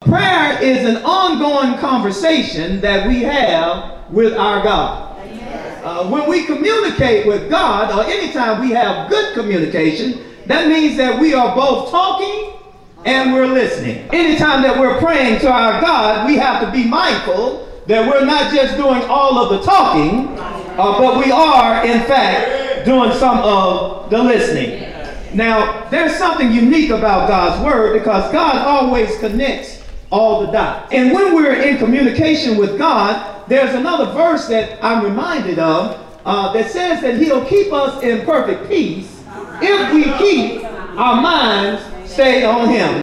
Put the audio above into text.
Prayer is an ongoing conversation that we have with our God. When we communicate with God, or anytime we have good communication, that means that we are both talking and we're listening. Anytime that we're praying to our God, we have to be mindful that we're not just doing all of the talking, but we are, in fact, doing some of the listening. Now, there's something unique about God's word, because God always connects all the dots. And when we're in communication with God, there's another verse that I'm reminded of that says that he'll keep us in perfect peace if we keep our minds stayed on him.